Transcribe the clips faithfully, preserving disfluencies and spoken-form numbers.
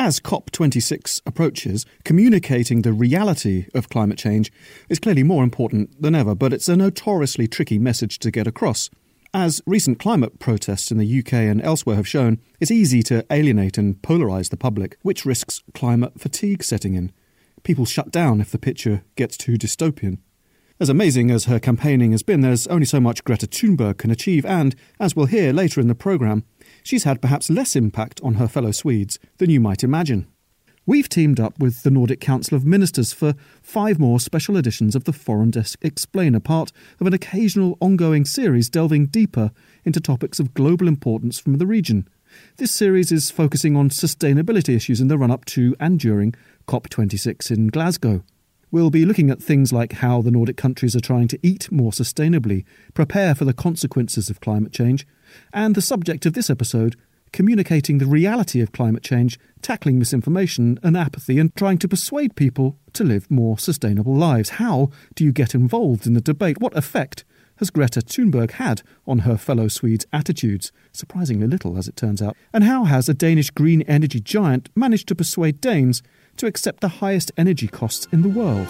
As COP twenty-six approaches, communicating the reality of climate change is clearly more important than ever, but it's a notoriously tricky message to get across. As recent climate protests in the U K and elsewhere have shown, it's easy to alienate and polarise the public, which risks climate fatigue setting in. People shut down if the picture gets too dystopian. As amazing as her campaigning has been, there's only so much Greta Thunberg can achieve, and, as we'll hear later in the programme, she's had perhaps less impact on her fellow Swedes than you might imagine. We've teamed up with the Nordic Council of Ministers for five more special editions of the Foreign Desk Explainer, part of an occasional ongoing series delving deeper into topics of global importance from the region. This series is focusing on sustainability issues in the run-up to and during COP twenty-six in Glasgow. We'll be looking at things like how the Nordic countries are trying to eat more sustainably, prepare for the consequences of climate change, and the subject of this episode, communicating the reality of climate change, tackling misinformation and apathy, and trying to persuade people to live more sustainable lives. How do you get involved in the debate? What effect has Greta Thunberg had on her fellow Swedes' attitudes? Surprisingly little, as it turns out. And how has a Danish green energy giant managed to persuade Danes to accept the highest energy costs in the world?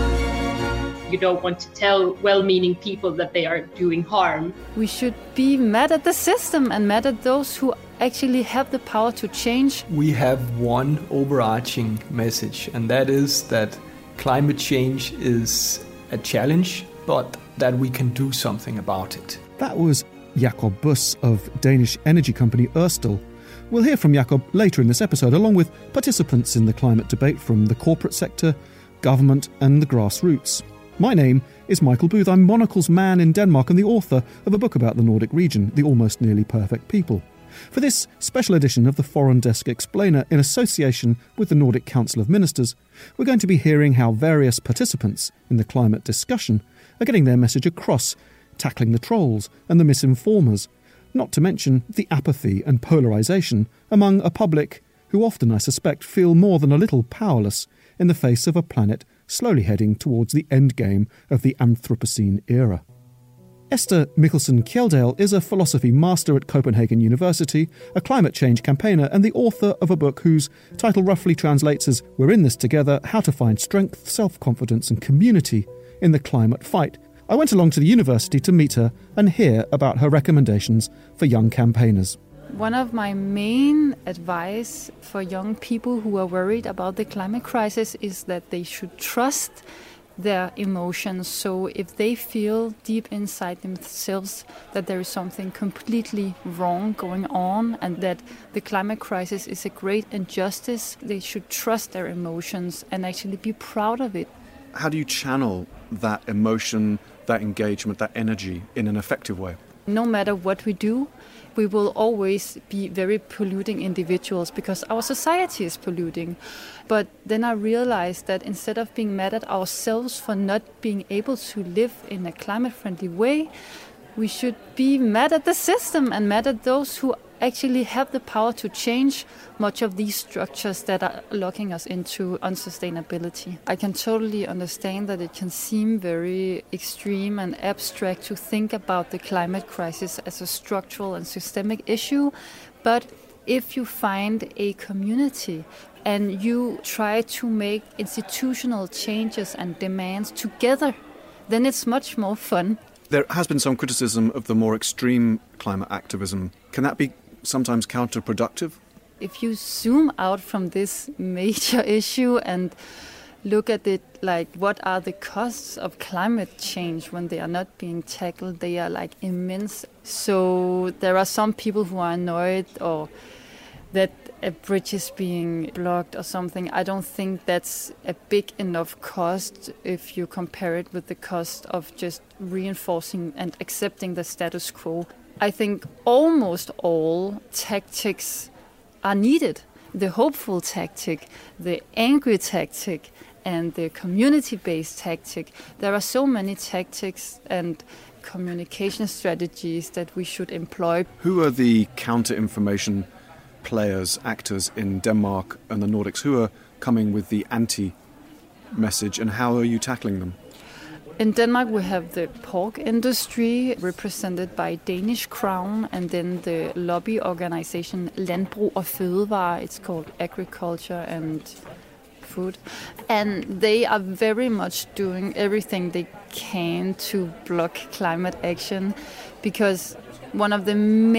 You don't want to tell well-meaning people that they are doing harm. We should be mad at the system and mad at those who actually have the power to change. We have one overarching message, and that is that climate change is a challenge, but that we can do something about it. That was Jacob Buss of Danish energy company Ørsted. We'll hear from Jacob later in this episode, along with participants in the climate debate from the corporate sector, government and the grassroots. My name is Michael Booth. I'm Monocle's man in Denmark and the author of a book about the Nordic region, The Almost Nearly Perfect People. For this special edition of the Foreign Desk Explainer in association with the Nordic Council of Ministers, we're going to be hearing how various participants in the climate discussion are getting their message across, tackling the trolls and the misinformers, not to mention the apathy and polarisation among a public who often, I suspect, feel more than a little powerless in the face of a planet slowly heading towards the endgame of the Anthropocene era. Esther Mikkelsen Kjeldal is a philosophy master at Copenhagen University, a climate change campaigner, and the author of a book whose title roughly translates as We're in this together, How to Find Strength, Self-Confidence and Community in the Climate Fight. I went along to the university to meet her and hear about her recommendations for young campaigners. One of my main advice for young people who are worried about the climate crisis is that they should trust their emotions. So if they feel deep inside themselves that there is something completely wrong going on and that the climate crisis is a great injustice, they should trust their emotions and actually be proud of it. How do you channel that emotion, that engagement, that energy in an effective way? No matter what we do, we will always be very polluting individuals because our society is polluting. But then I realized that instead of being mad at ourselves for not being able to live in a climate-friendly way, we should be mad at the system and mad at those who actually have the power to change much of these structures that are locking us into unsustainability. I can totally understand that it can seem very extreme and abstract to think about the climate crisis as a structural and systemic issue, but if you find a community and you try to make institutional changes and demands together, then it's much more fun. There has been some criticism of the more extreme climate activism. Can that be sometimes counterproductive? If you zoom out from this major issue and look at it like what are the costs of climate change when they are not being tackled, they are like immense. So there are some people who are annoyed or that a bridge is being blocked or something. I don't think that's a big enough cost if you compare it with the cost of just reinforcing and accepting the status quo. I think almost all tactics are needed. The hopeful tactic, the angry tactic, and the community-based tactic. There are so many tactics and communication strategies that we should employ. Who are the counter-information players, actors in Denmark and the Nordics? Who are coming with the anti-message and how are you tackling them? In Denmark, we have the pork industry represented by Danish Crown, and then the lobby organization Landbrug og Fødevare. It's called Agriculture and Food. And they are very much doing everything they can to block climate action, because one of the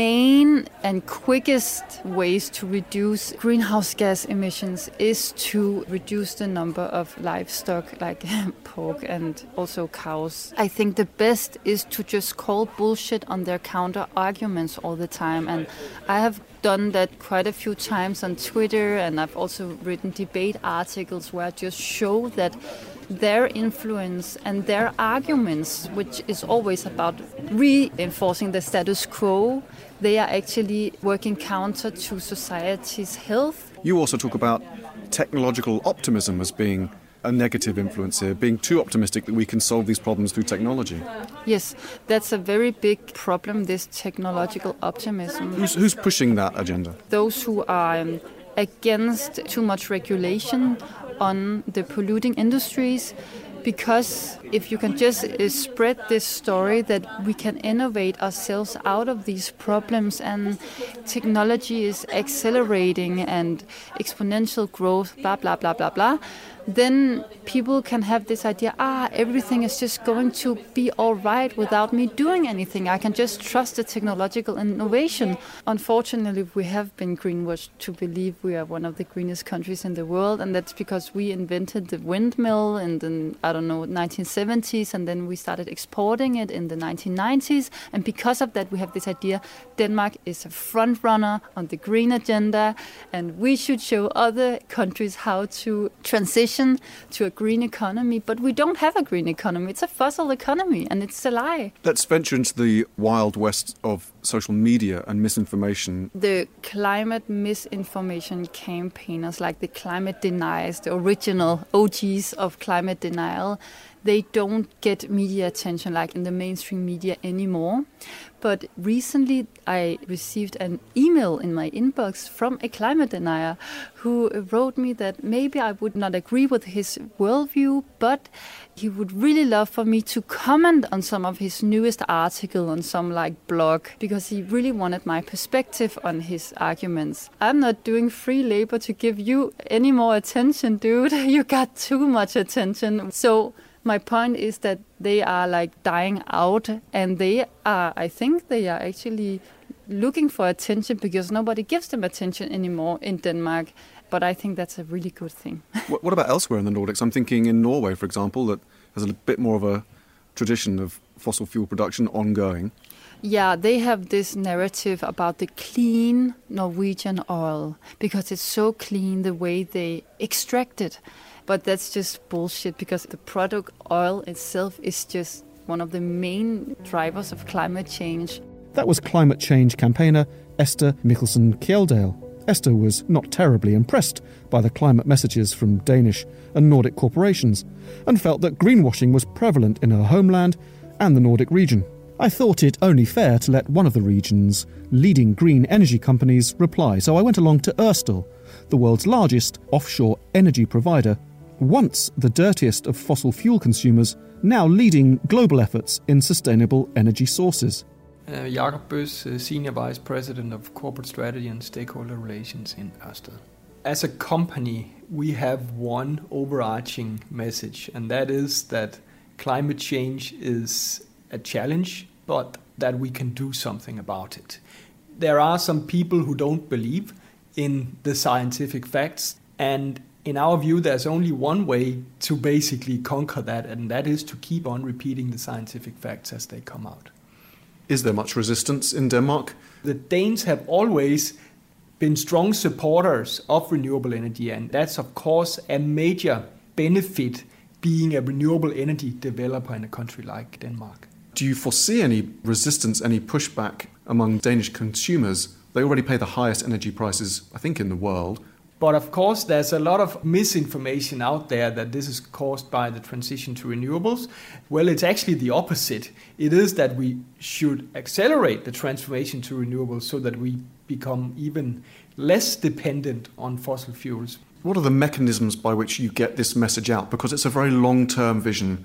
main and quickest ways to reduce greenhouse gas emissions is to reduce the number of livestock like pork and also cows. I think the best is to just call bullshit on their counter arguments all the time. And I have done that quite a few times on Twitter, and I've also written debate articles where I just show that their influence and their arguments, which is always about reinforcing the status quo, they are actually working counter to society's health. You also talk about technological optimism as being a negative influence here, being too optimistic that we can solve these problems through technology. Yes, that's a very big problem, this technological optimism. Who's, who's pushing that agenda? Those who are um, against too much regulation on the polluting industries, because if you can just uh, spread this story that we can innovate ourselves out of these problems, and technology is accelerating and exponential growth, blah, blah, blah, blah, blah, then people can have this idea, ah, everything is just going to be all right without me doing anything. I can just trust the technological innovation. Unfortunately, we have been greenwashed to believe we are one of the greenest countries in the world, and that's because we invented the windmill in the, I don't know, nineteen seventies, and then we started exporting it in the nineteen nineties, and because of that we have this idea Denmark is a front runner on the green agenda, and we should show other countries how to transition to a green economy, but we don't have a green economy. It's a fossil economy, and it's a lie. Let's venture into the wild west of social media and misinformation. The climate misinformation campaigners, like the climate deniers, the original O Gs of climate denial, they don't get media attention like in the mainstream media anymore. But recently I received an email in my inbox from a climate denier who wrote me that maybe I would not agree with his worldview, but he would really love for me to comment on some of his newest article on some like blog, because he really wanted my perspective on his arguments. I'm not doing free labor to give you any more attention, dude. You got too much attention. So my point is that they are like dying out, and they are, I think they are actually looking for attention because nobody gives them attention anymore in Denmark. But I think that's a really good thing. What about elsewhere in the Nordics? I'm thinking in Norway, for example, that has a bit more of a tradition of fossil fuel production ongoing. Yeah, they have this narrative about the clean Norwegian oil because it's so clean the way they extract it. But that's just bullshit, because the product oil itself is just one of the main drivers of climate change. That was climate change campaigner Esther Mikkelsen Kjeldal. Esther was not terribly impressed by the climate messages from Danish and Nordic corporations, and felt that greenwashing was prevalent in her homeland and the Nordic region. I thought it only fair to let one of the region's leading green energy companies reply, so I went along to Ørsted, the world's largest offshore energy provider, once the dirtiest of fossil fuel consumers, now leading global efforts in sustainable energy sources. Uh, Jakob Bøs, uh, Senior Vice President of Corporate Strategy and Stakeholder Relations in Ørsted. As a company, we have one overarching message, and that is that climate change is a challenge, but that we can do something about it. There are some people who don't believe in the scientific facts, and in our view, there's only one way to basically conquer that, and that is to keep on repeating the scientific facts as they come out. Is there much resistance in Denmark? The Danes have always been strong supporters of renewable energy, and that's of course a major benefit being a renewable energy developer in a country like Denmark. Do you foresee any resistance, any pushback among Danish consumers? They already pay the highest energy prices, I think, in the world. But of course, there's a lot of misinformation out there that this is caused by the transition to renewables. Well, it's actually the opposite. It is that we should accelerate the transformation to renewables so that we become even less dependent on fossil fuels. What are the mechanisms by which you get this message out? Because it's a very long-term vision.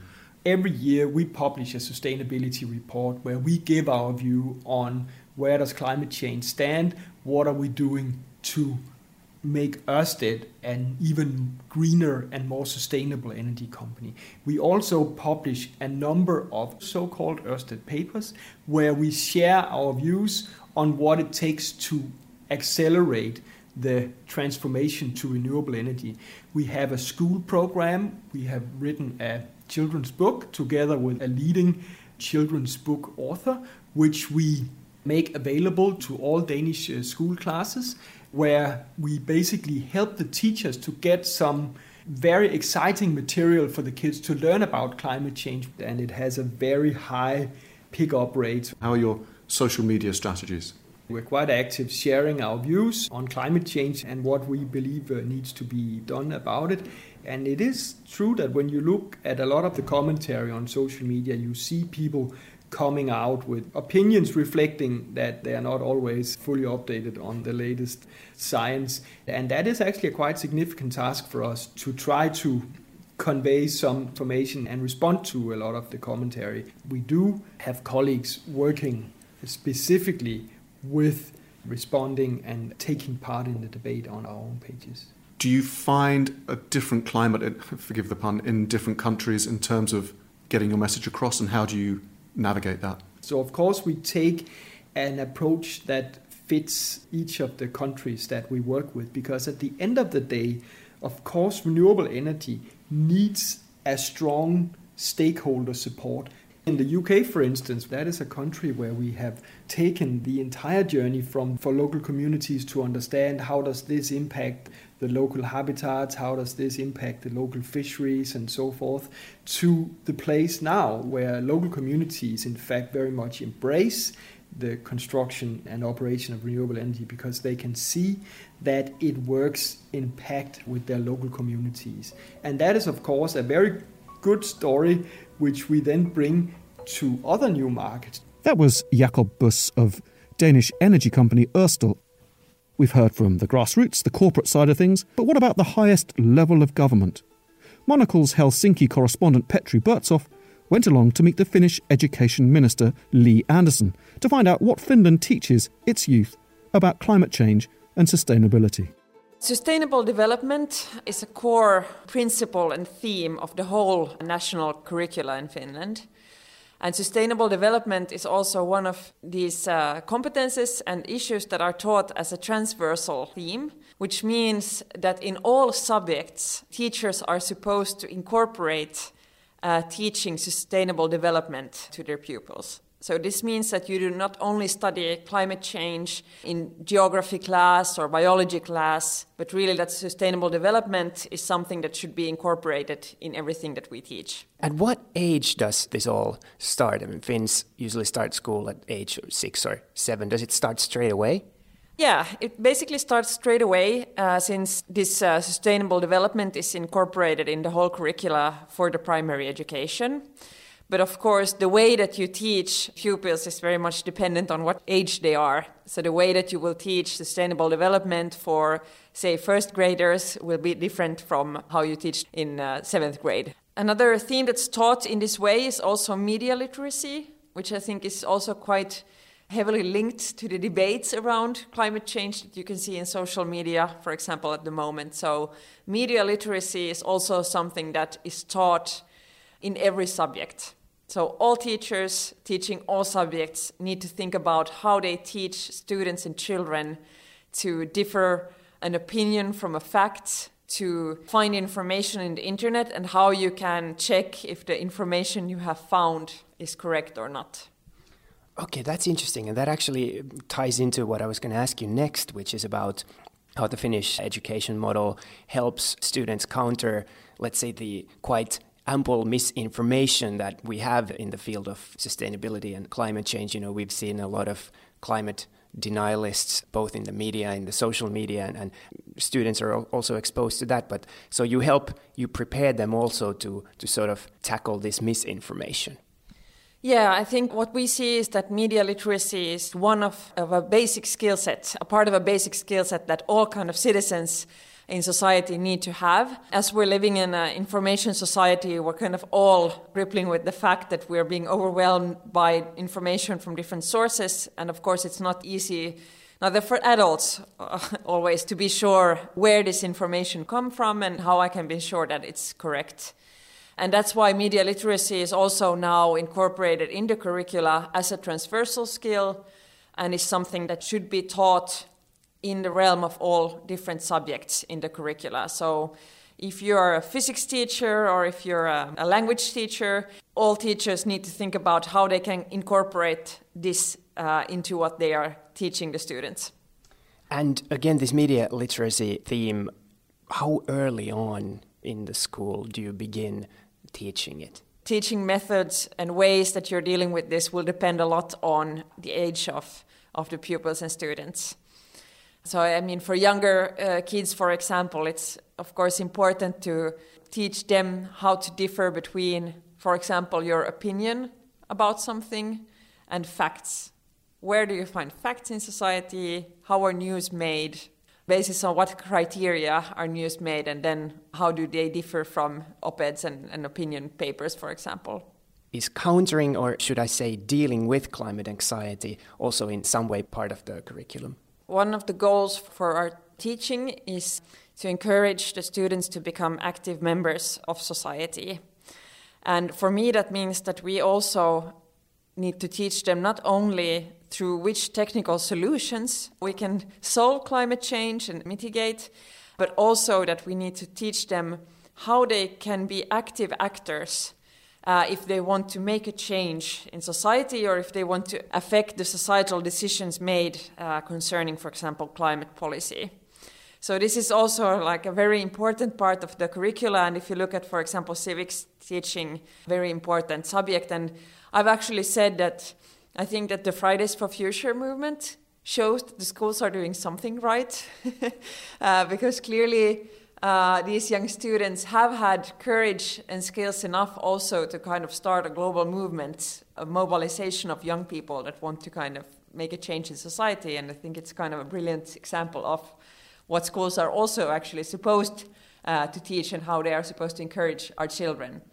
every year we publish a sustainability report where we give our view on where does climate change stand, what are we doing to make Ørsted an even greener and more sustainable energy company. We also publish a number of so-called Ørsted papers where we share our views on what it takes to accelerate the transformation to renewable energy. We have a school program. We have written a children's book together with a leading children's book author, which we make available to all Danish uh, school classes, where we basically help the teachers to get some very exciting material for the kids to learn about climate change, and it has a very high pick-up rate. How are your social media strategies? We're quite active sharing our views on climate change and what we believe uh, needs to be done about it. And it is true that when you look at a lot of the commentary on social media, you see people coming out with opinions reflecting that they are not always fully updated on the latest science. And that is actually a quite significant task for us to try to convey some information and respond to a lot of the commentary. We do have colleagues working specifically with responding and taking part in the debate on our own pages. Do you find a different climate, forgive the pun, in different countries in terms of getting your message across, and how do you navigate that? So of course we take an approach that fits each of the countries that we work with, because at the end of the day, of course, renewable energy needs a strong stakeholder support. In the U K, for instance, that is a country where we have taken the entire journey from for local communities to understand how does this impact the local habitats, how does this impact the local fisheries and so forth, to the place now where local communities in fact very much embrace the construction and operation of renewable energy because they can see that it works in pact with their local communities. And that is of course a very good story which we then bring to other new markets. That was Jakob Buss of Danish energy company Ørsted. We've heard from the grassroots, the corporate side of things, but what about the highest level of government? Monocle's Helsinki correspondent Petri Burtsoff went along to meet the Finnish Education Minister Li Andersson to find out what Finland teaches its youth about climate change and sustainability. Sustainable development is a core principle and theme of the whole national curricula in Finland. And sustainable development is also one of these uh, competences and issues that are taught as a transversal theme, which means that in all subjects, teachers are supposed to incorporate uh, teaching sustainable development to their pupils. So this means that you do not only study climate change in geography class or biology class, but really that sustainable development is something that should be incorporated in everything that we teach. At what age does this all start? I mean, Finns usually start school at age six or seven. Does it start straight away? Yeah, it basically starts straight away uh, since this uh, sustainable development is incorporated in the whole curricula for the primary education. But of course, the way that you teach pupils is very much dependent on what age they are. So the way that you will teach sustainable development for, say, first graders will be different from how you teach in uh, seventh grade. Another theme that's taught in this way is also media literacy, which I think is also quite heavily linked to the debates around climate change that you can see in social media, for example, at the moment. So media literacy is also something that is taught in every subject. So all teachers teaching all subjects need to think about how they teach students and children to differ an opinion from a fact, to find information in the internet, and how you can check if the information you have found is correct or not. Okay, that's interesting. And that actually ties into what I was going to ask you next, which is about how the Finnish education model helps students counter, let's say, the quite ample misinformation that we have in the field of sustainability and climate change. You know, we've seen a lot of climate denialists, both in the media, in the social media, and, and students are also exposed to that. But so you help, you prepare them also to, to sort of tackle this misinformation. Yeah, I think what we see is that media literacy is one of, of a basic skill set, a part of a basic skill set that all kind of citizens in society need to have. As we're living in an information society, we're kind of all grappling with the fact that we're being overwhelmed by information from different sources. And of course, it's not easy, neither for adults uh, always, to be sure where this information comes from and how I can be sure that it's correct. And that's why media literacy is also now incorporated in the curricula as a transversal skill and is something that should be taught in the realm of all different subjects in the curricula. So if you're a physics teacher or if you're a, a language teacher, all teachers need to think about how they can incorporate this uh, into what they are teaching the students. And again, this media literacy theme, how early on in the school do you begin teaching it? Teaching methods and ways that you're dealing with this will depend a lot on the age of, of the pupils and students. So, I mean, for younger uh, kids, for example, it's, of course, important to teach them how to differ between, for example, your opinion about something and facts. Where do you find facts in society? How are news made? Basis on what criteria are news made, and then how do they differ from op-eds and, and opinion papers, for example? Is countering, or should I say dealing with climate anxiety, also in some way part of the curriculum? One of the goals for our teaching is to encourage the students to become active members of society. And for me, that means that we also need to teach them not only through which technical solutions we can solve climate change and mitigate, but also that we need to teach them how they can be active actors uh, if they want to make a change in society or if they want to affect the societal decisions made uh, concerning, for example, climate policy. So this is also like a very important part of the curricula, and if you look at, for example, civics teaching, very important subject. And I've actually said that I think that the Fridays for Future movement shows that the schools are doing something right, uh, because clearly uh, these young students have had courage and skills enough also to kind of start a global movement, a mobilization of young people that want to kind of make a change in society. And I think it's kind of a brilliant example of what schools are also actually supposed uh, to teach and how they are supposed to encourage our children.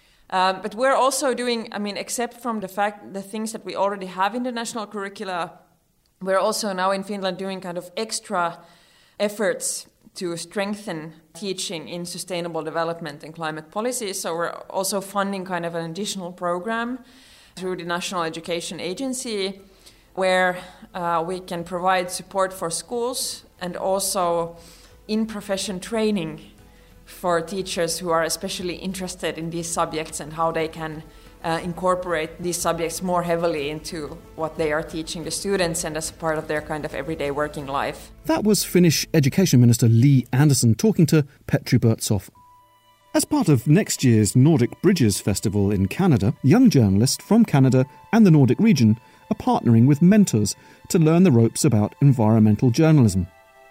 Um, but we're also doing, I mean, except from the fact, the things that we already have in the national curricula, we're also now in Finland doing kind of extra efforts to strengthen teaching in sustainable development and climate policy. So we're also funding kind of an additional program through the National Education Agency where uh, we can provide support for schools and also in-profession training for teachers who are especially interested in these subjects and how they can uh, incorporate these subjects more heavily into what they are teaching the students and as a part of their kind of everyday working life. That was Finnish Education Minister Li Andersson talking to Petri Burtsoff. As part of next year's Nordic Bridges Festival in Canada, young journalists from Canada and the Nordic region are partnering with mentors to learn the ropes about environmental journalism.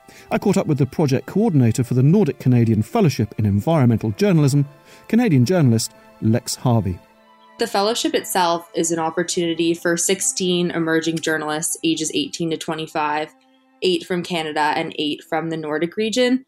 I caught up with the project coordinator for the Nordic Canadian Fellowship in Environmental Journalism, Canadian journalist Lex Harvey. The fellowship itself is an opportunity for sixteen emerging journalists ages eighteen to twenty-five, eight from Canada and eight from the Nordic region,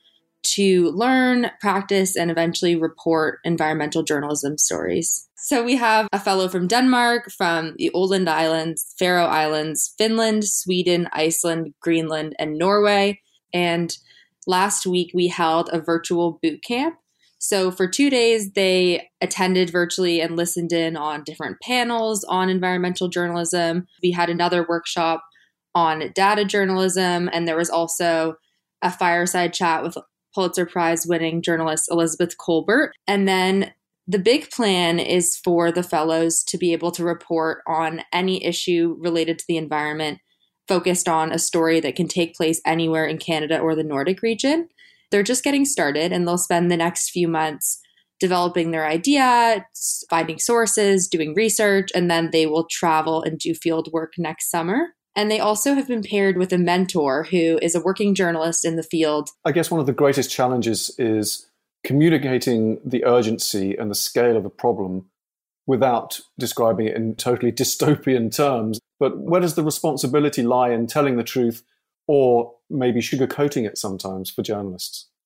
to learn, practice, and eventually report environmental journalism stories. So we have a fellow from Denmark, from the Åland Islands, Faroe Islands, Finland, Sweden, Iceland, Greenland, and Norway. And last week we held a virtual boot camp. So for two days, they attended virtually and listened in on different panels on environmental journalism. We had another workshop on data journalism, and there was also a fireside chat with Pulitzer Prize winning journalist Elizabeth Kolbert. And then the big plan is for the fellows to be able to report on any issue related to the environment, focused on a story that can take place anywhere in Canada or the Nordic region. They're just getting started, and they'll spend the next few months developing their idea, finding sources, doing research, and then they will travel and do field work next summer. And they also have been paired with a mentor who is a working journalist in the field. I guess one of the greatest challenges is communicating the urgency and the scale of the problem without describing it in totally dystopian terms. But where does the responsibility lie in telling the truth or maybe sugarcoating it sometimes for journalists?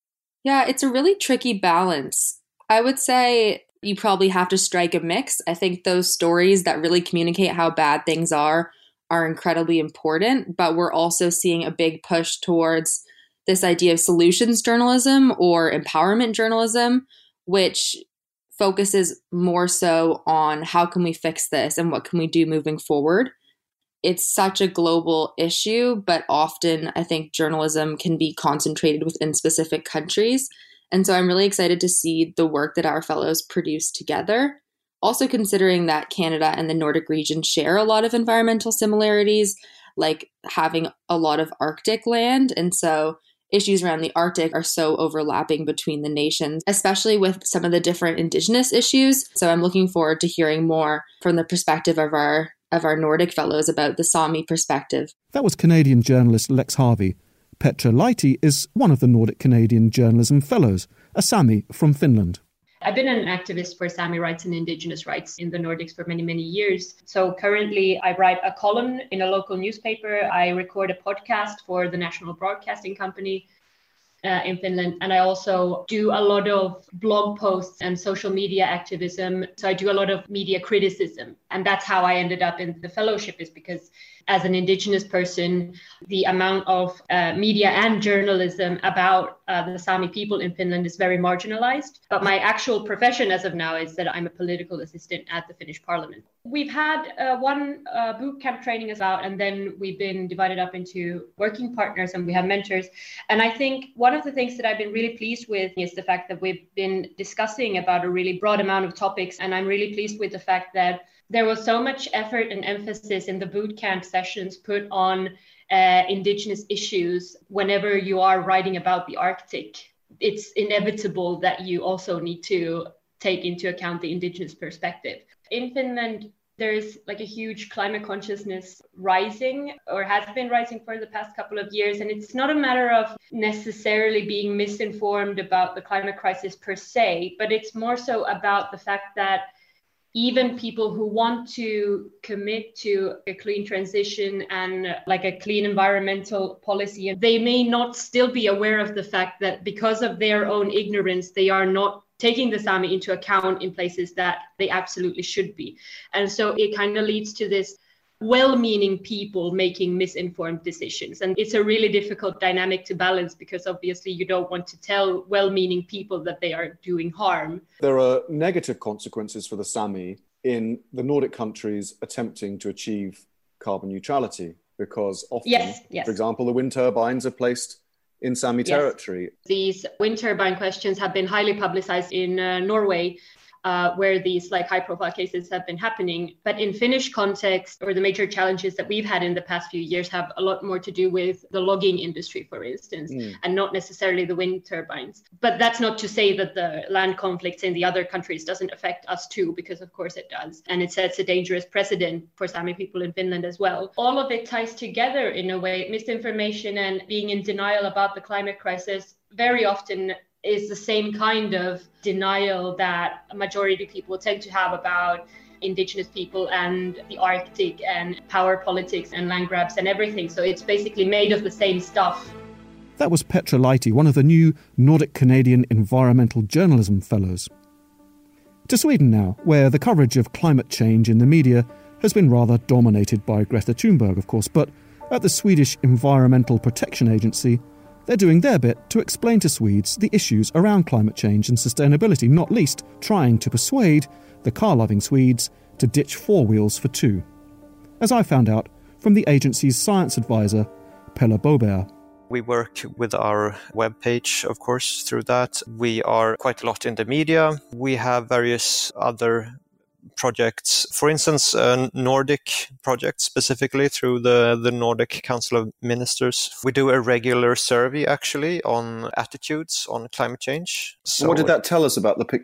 Yeah, it's a really tricky balance. I would say you probably have to strike a mix. I think those stories that really communicate how bad things are are incredibly important, but we're also seeing a big push towards this idea of solutions journalism or empowerment journalism, which focuses more so on how can we fix this and what can we do moving forward. It's such a global issue, but often I think journalism can be concentrated within specific countries. And so I'm really excited to see the work that our fellows produce together. Also considering that Canada and the Nordic region share a lot of environmental similarities, like having a lot of Arctic land. And so issues around the Arctic are so overlapping between the nations, especially with some of the different Indigenous issues. So I'm looking forward to hearing more from the perspective of our of our Nordic fellows about the Sami perspective. That was Canadian journalist Lex Harvey. Petra Laiti is one of the Nordic Canadian Journalism Fellows, a Sami from Finland. I've been an activist for Sami rights and Indigenous rights in the Nordics for many, many years. So currently I write a column in a local newspaper. I record a podcast for the National Broadcasting Company uh, in Finland. And I also do a lot of blog posts and social media activism. So I do a lot of media criticism. And that's how I ended up in the fellowship, is because as an Indigenous person, the amount of uh, media and journalism about uh, the Sami people in Finland is very marginalized. But my actual profession as of now is that I'm a political assistant at the Finnish Parliament. We've had uh, one uh, boot camp training as well, and then we've been divided up into working partners and we have mentors. And I think one of the things that I've been really pleased with is the fact that we've been discussing about a really broad amount of topics. And I'm really pleased with the fact that there was so much effort and emphasis in the boot camp sessions put on uh, Indigenous issues. Whenever you are writing about the Arctic, it's inevitable that you also need to take into account the Indigenous perspective. In Finland, there's like a huge climate consciousness rising, or has been rising for the past couple of years. And it's not a matter of necessarily being misinformed about the climate crisis per se, but it's more so about the fact that even people who want to commit to a clean transition and like a clean environmental policy, they may not still be aware of the fact that because of their own ignorance, they are not taking the Sami into account in places that they absolutely should be. And so it kind of leads to this well-meaning people making misinformed decisions. And it's a really difficult dynamic to balance, because obviously you don't want to tell well-meaning people that they are doing harm. There are negative consequences for the Sami in the Nordic countries attempting to achieve carbon neutrality, because often, yes, yes. for example, the wind turbines are placed in Sami yes. territory. These wind turbine questions have been highly publicized in uh, Norway, Uh, where these like high profile cases have been happening. But in Finnish context, or the major challenges that we've had in the past few years have a lot more to do with the logging industry, for instance, mm. and not necessarily the wind turbines. But that's not to say that the land conflicts in the other countries doesn't affect us too, because of course it does. And it sets a dangerous precedent for Sami people in Finland as well. All of it ties together in a way. Misinformation and being in denial about the climate crisis very often is the same kind of denial that a majority of people tend to have about Indigenous people and the Arctic and power politics and land grabs and everything. So it's basically made of the same stuff. That was Petra Laiti, one of the new Nordic Canadian Environmental Journalism Fellows. To Sweden now, where the coverage of climate change in the media has been rather dominated by Greta Thunberg, of course, but at the Swedish Environmental Protection Agency, they're doing their bit to explain to Swedes the issues around climate change and sustainability, not least trying to persuade the car-loving Swedes to ditch four wheels for two. As I found out from the agency's science advisor, Pelle Boberg. We work with our webpage, of course, through that. We are quite a lot in the media. We have various other projects, for instance, a Nordic project specifically through the, the Nordic Council of Ministers. We do a regular survey actually on attitudes on climate change. So what did that tell us about the picture of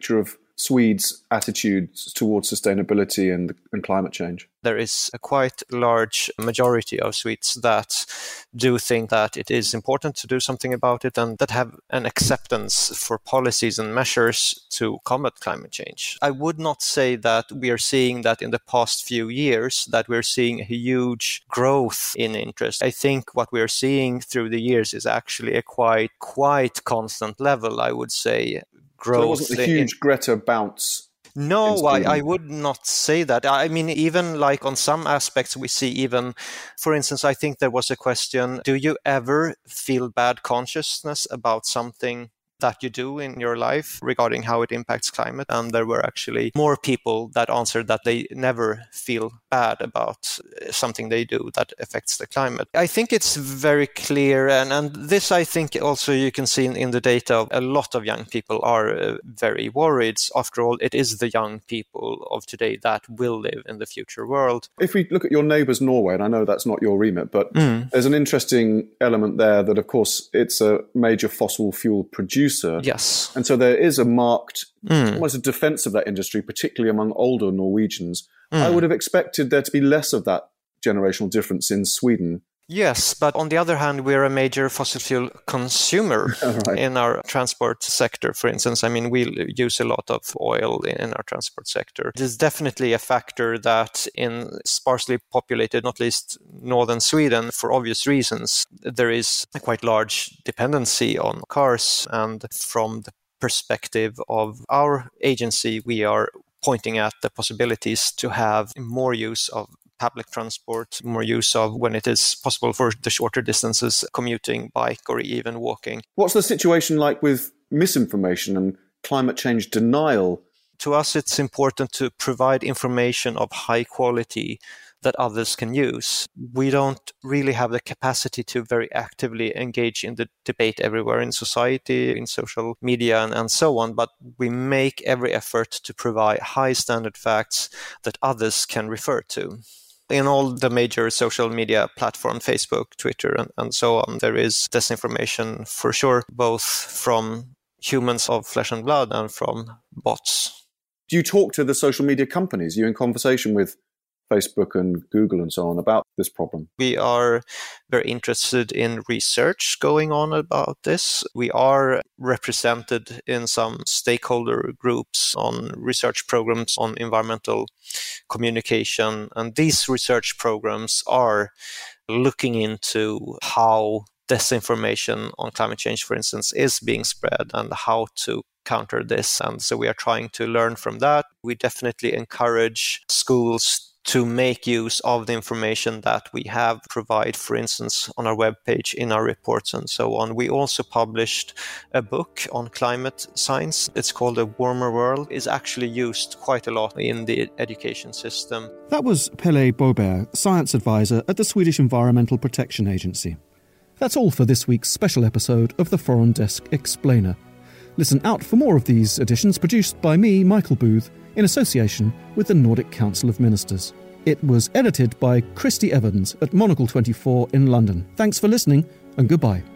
Swedes' attitudes towards sustainability and, and climate change? There is a quite large majority of Swedes that do think that it is important to do something about it and that have an acceptance for policies and measures to combat climate change. I would not say that we are seeing that in the past few years, that we're seeing a huge growth in interest. I think what we're seeing through the years is actually a quite, quite constant level, I would say. Growth. So it wasn't a huge in- Greta bounce? No, I, I would not say that. I mean, even like on some aspects, we see even, for instance, I think there was a question, do you ever feel bad consciousness about something that you do in your life regarding how it impacts climate? And there were actually more people that answered that they never feel bad about something they do that affects the climate. I think it's very clear, and, and this I think also you can see in, in the data, a lot of young people are uh, very worried. After all, it is the young people of today that will live in the future world. If we look at your neighbours Norway, and I know that's not your remit, but mm. there's an interesting element there that, of course, it's a major fossil fuel producer. Yes. And so there is a marked, mm. almost a defence of that industry, particularly among older Norwegians. Mm. I would have expected there to be less of that generational difference in Sweden. Yes, but on the other hand, we're a major fossil fuel consumer right. in our transport sector, for instance. I mean, we use a lot of oil in our transport sector. It is definitely a factor that in sparsely populated, not least northern Sweden, for obvious reasons, there is a quite large dependency on cars. And from the perspective of our agency, we are pointing at the possibilities to have more use of public transport, more use of when it is possible for the shorter distances, commuting, bike, or even walking. What's the situation like with misinformation and climate change denial? To us, it's important to provide information of high quality that others can use. We don't really have the capacity to very actively engage in the debate everywhere in society, in social media, and, and so on, but we make every effort to provide high standard facts that others can refer to. In all the major social media platforms, Facebook, Twitter, and, and so on, there is disinformation for sure, both from humans of flesh and blood and from bots. Do you talk to the social media companies? Are you in conversation with Facebook and Google and so on about this problem? We are very interested in research going on about this. We are represented in some stakeholder groups on research programs on environmental communication. And these research programs are looking into how disinformation on climate change, for instance, is being spread and how to counter this. And so we are trying to learn from that. We definitely encourage schools to make use of the information that we have provide, for instance, on our webpage, in our reports and so on. We also published a book on climate science. It's called A Warmer World. It's actually used quite a lot in the education system. That was Pelle Boberg, Science Advisor at the Swedish Environmental Protection Agency. That's all for this week's special episode of the Foreign Desk Explainer. Listen out for more of these editions produced by me, Michael Booth, in association with the Nordic Council of Ministers. It was edited by Christy Evans at Monocle twenty-four in London. Thanks for listening, and goodbye.